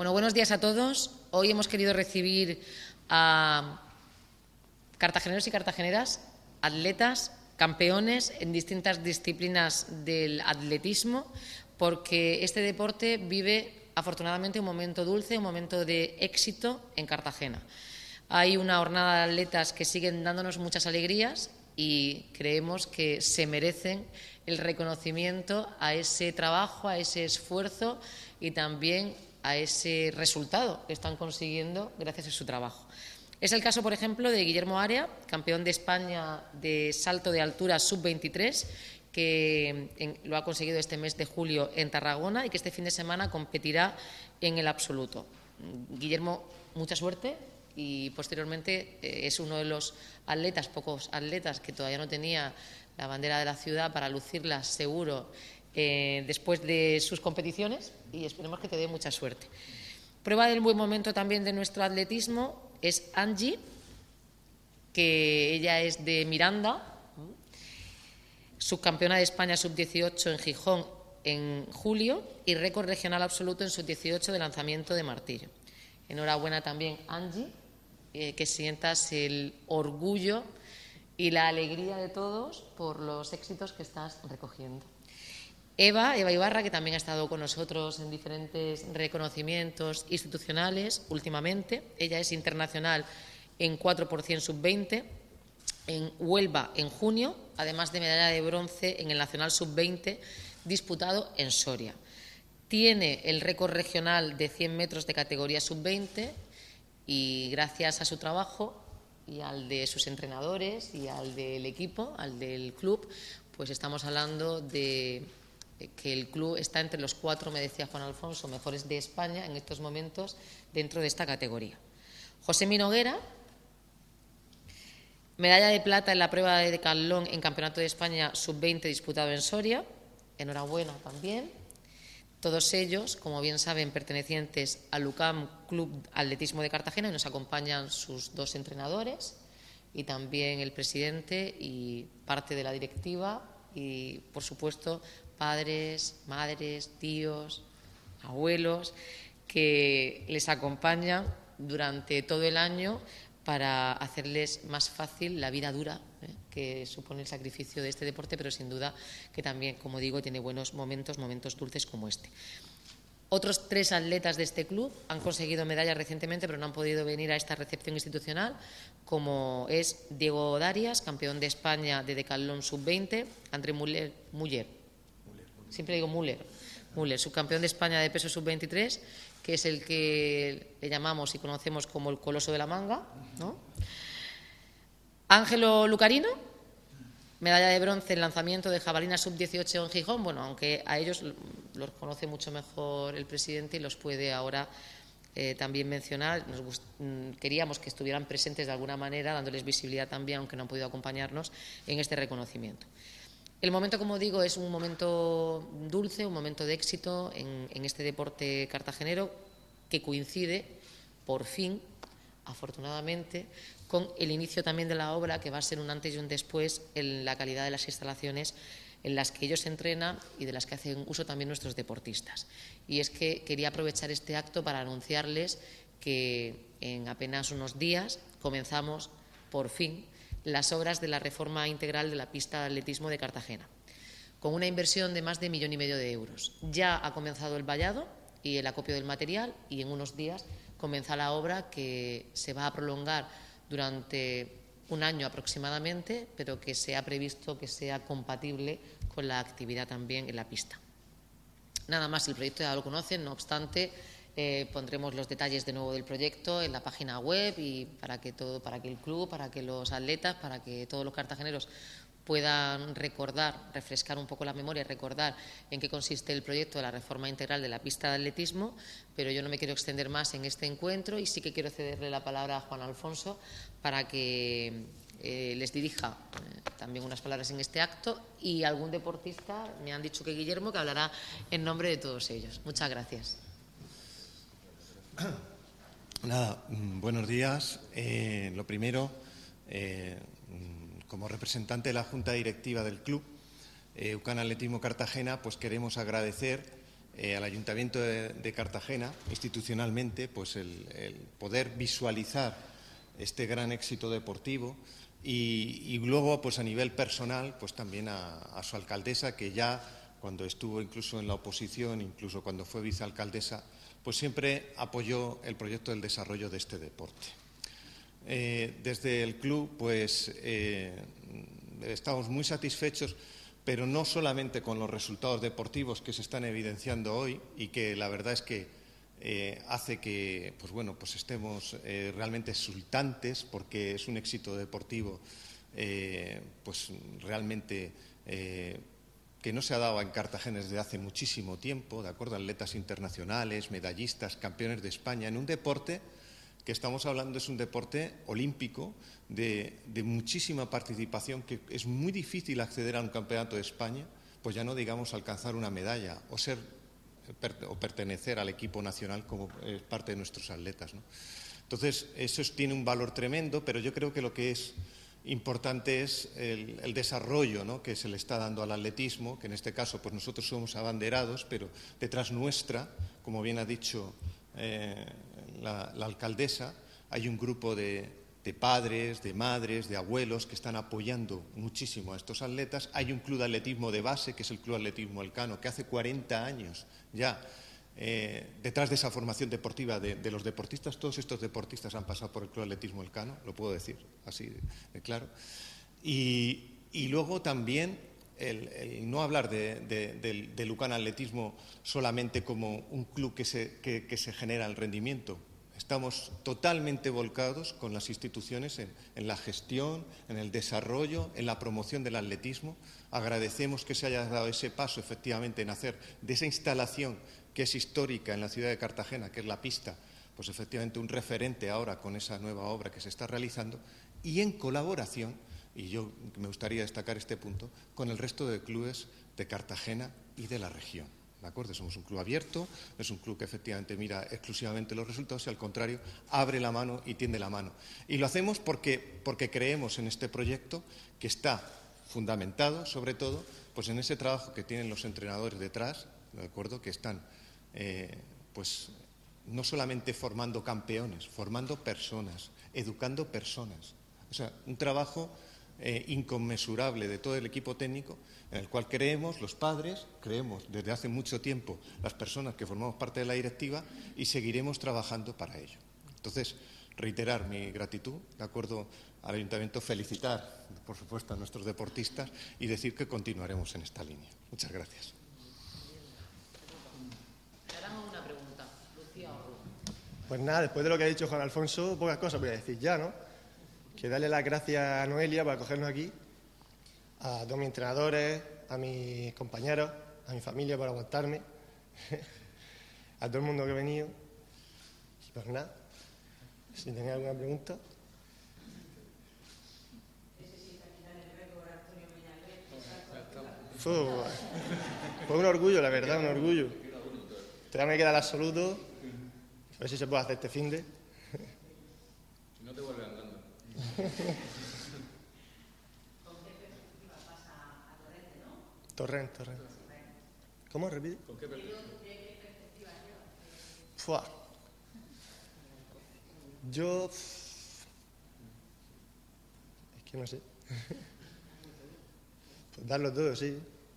Bueno, buenos días a todos. Hoy hemos querido recibir a cartageneros y cartageneras, atletas, campeones en distintas disciplinas del atletismo, porque este deporte vive afortunadamente un momento dulce, un momento de éxito en Cartagena. Hay una jornada de atletas que siguen dándonos muchas alegrías y creemos que se merecen el reconocimiento a ese trabajo, a ese esfuerzo y también a ese resultado que están consiguiendo gracias a su trabajo. Es el caso, por ejemplo, de Guillermo Area, campeón de España de salto de altura sub-23, que lo ha conseguido este mes de julio en Tarragona y que este fin de semana competirá en el absoluto. Guillermo, mucha suerte y posteriormente es uno de los atletas, pocos atletas que todavía no tenía la bandera de la ciudad para lucirla seguro después de sus competiciones y esperemos que te dé mucha suerte. Prueba del buen momento también de nuestro atletismo es Angie, que ella es de Miranda, subcampeona de España sub-18 en Gijón en julio y récord regional absoluto en sub-18 de lanzamiento de martillo. Enhorabuena también, Angie, que sientas el orgullo y la alegría de todos por los éxitos que estás recogiendo. Eva Ibarra, que también ha estado con nosotros en diferentes reconocimientos institucionales últimamente. Ella es internacional en 4x100 sub-20 en Huelva en junio, además de medalla de bronce en el Nacional sub-20 disputado en Soria. Tiene el récord regional de 100 metros de categoría sub-20 y gracias a su trabajo y al de sus entrenadores y al del equipo, al del club, pues estamos hablando de que el club está entre los 4, me decía Juan Alfonso, mejores de España en estos momentos dentro de esta categoría. José Minoguera, medalla de plata en la prueba de decatlón en Campeonato de España sub-20 disputado en Soria. Enhorabuena también. Todos ellos, como bien saben, pertenecientes al UCAM Club Atletismo de Cartagena, y nos acompañan sus 2 entrenadores y también el presidente y parte de la directiva y, por supuesto, padres, madres, tíos, abuelos, que les acompañan durante todo el año para hacerles más fácil la vida dura que supone el sacrificio de este deporte, pero sin duda que también, como digo, tiene buenos momentos, momentos dulces como este. Otros 3 atletas de este club han conseguido medallas recientemente, pero no han podido venir a esta recepción institucional, como es Diego Darias, campeón de España de decatlón sub-20, André Muller, siempre digo Muller, subcampeón de España de peso sub-23, que es el que le llamamos y conocemos como el coloso de la manga, ¿no? Ángelo Lucarino, medalla de bronce en lanzamiento de jabalina sub-18 en Gijón. Bueno, aunque a ellos los conoce mucho mejor el presidente y los puede ahora también mencionar. Queríamos que estuvieran presentes de alguna manera, dándoles visibilidad también, aunque no han podido acompañarnos en este reconocimiento. El momento, como digo, es un momento dulce, un momento de éxito en este deporte cartagenero que coincide, por fin, afortunadamente, con el inicio también de la obra, que va a ser un antes y un después en la calidad de las instalaciones en las que ellos entrenan y de las que hacen uso también nuestros deportistas. Y es que quería aprovechar este acto para anunciarles que en apenas unos días comenzamos, por fin, las obras de la reforma integral de la pista de atletismo de Cartagena, con una inversión de más de 1,5 millones de euros. Ya ha comenzado el vallado y el acopio del material y en unos días comienza la obra, que se va a prolongar durante un año aproximadamente, pero que se ha previsto que sea compatible con la actividad también en la pista. Nada más, el proyecto ya lo conocen, no obstante, pondremos los detalles de nuevo del proyecto en la página web y para que el club, para que los atletas, para que todos los cartageneros puedan recordar, refrescar un poco la memoria y recordar en qué consiste el proyecto de la reforma integral de la pista de atletismo, pero yo no me quiero extender más en este encuentro y sí que quiero cederle la palabra a Juan Alfonso para que les dirija también unas palabras en este acto y algún deportista, me han dicho que Guillermo, que hablará en nombre de todos ellos. Muchas gracias. Nada, buenos días. Lo primero, como representante de la Junta Directiva del Club UCAM Atletismo Cartagena, pues queremos agradecer al Ayuntamiento de Cartagena, institucionalmente, pues el poder visualizar este gran éxito deportivo y luego, pues a nivel personal, pues también a su alcaldesa, que ya cuando estuvo incluso en la oposición, incluso cuando fue vicealcaldesa, pues siempre apoyó el proyecto del desarrollo de este deporte. Desde el club, pues estamos muy satisfechos, pero no solamente con los resultados deportivos que se están evidenciando hoy y que la verdad es que hace que pues estemos realmente exultantes, porque es un éxito deportivo pues realmente que no se ha dado en Cartagena desde hace muchísimo tiempo, de acuerdo, atletas internacionales, medallistas, campeones de España, en un deporte que estamos hablando es un deporte olímpico de muchísima participación, que es muy difícil acceder a un campeonato de España, pues ya no digamos alcanzar una medalla o pertenecer al equipo nacional como parte de nuestros atletas, ¿no? Entonces, eso tiene un valor tremendo, pero yo creo que lo que es importante es el desarrollo, ¿no?, que se le está dando al atletismo, que en este caso pues nosotros somos abanderados, pero detrás nuestra, como bien ha dicho la alcaldesa, hay un grupo de padres, de madres, de abuelos que están apoyando muchísimo a estos atletas. Hay un club de atletismo de base, que es el Club Atletismo Elcano, que hace 40 años ya, detrás de esa formación deportiva de los deportistas, todos estos deportistas han pasado por el Club Atletismo Elcano, lo puedo decir así de claro. Y luego también el no hablar del Lucan Atletismo solamente como un club que se genera el rendimiento. Estamos totalmente volcados con las instituciones en la gestión, en el desarrollo, en la promoción del atletismo. Agradecemos que se haya dado ese paso, efectivamente, en hacer de esa instalación que es histórica en la ciudad de Cartagena, que es la pista, pues efectivamente un referente ahora con esa nueva obra que se está realizando, y en colaboración, y yo me gustaría destacar este punto, con el resto de clubes de Cartagena y de la región. ¿De acuerdo? Somos un club abierto, no es un club que efectivamente mira exclusivamente los resultados, y al contrario, abre la mano y tiende la mano. Y lo hacemos porque creemos en este proyecto, que está fundamentado, sobre todo, pues en ese trabajo que tienen los entrenadores detrás, ¿de acuerdo?, que están pues no solamente formando campeones, formando personas, educando personas. O sea, un trabajo inconmensurable de todo el equipo técnico, en el cual creemos los padres, creemos desde hace mucho tiempo las personas que formamos parte de la directiva, y seguiremos trabajando para ello. Entonces, reiterar mi gratitud, de acuerdo al Ayuntamiento, felicitar, por supuesto, a nuestros deportistas y decir que continuaremos en esta línea. Muchas gracias. Pues nada, después de lo que ha dicho Juan Alfonso, pocas cosas voy a decir ya, ¿no? Que darle las gracias a Noelia por acogernos aquí, a todos mis entrenadores, a mis compañeros, a mi familia por aguantarme, a todo el mundo que ha venido. Y pues nada, si tenéis alguna pregunta. Fue un orgullo, la verdad, un orgullo. Todavía me queda el absoluto. A ver si se puede hacer este finde. Si no te vuelves andando. ¿Con qué perspectiva pasa a Torrente, no? Torrente. ¿Cómo? Repite. ¿Con qué perspectiva? ¿Qué perspectiva lleva? Fua. Yo... Es que no sé. Pues darlo todo, sí.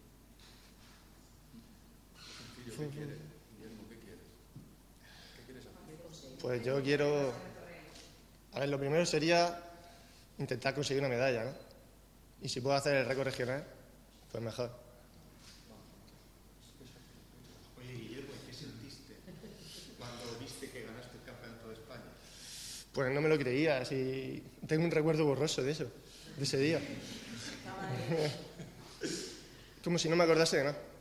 ¿Qué quieres? Guillermo, ¿qué quieres? ¿Qué quieres hacer? Pues yo quiero... A ver, lo primero sería intentar conseguir una medalla, ¿no? Y si puedo hacer el récord regional, pues mejor. Oye, Guillermo, ¿qué sentiste cuando viste que ganaste el Campeonato de España? Pues no me lo creía, así... Tengo un recuerdo borroso de eso, de ese día. Como si no me acordase de nada.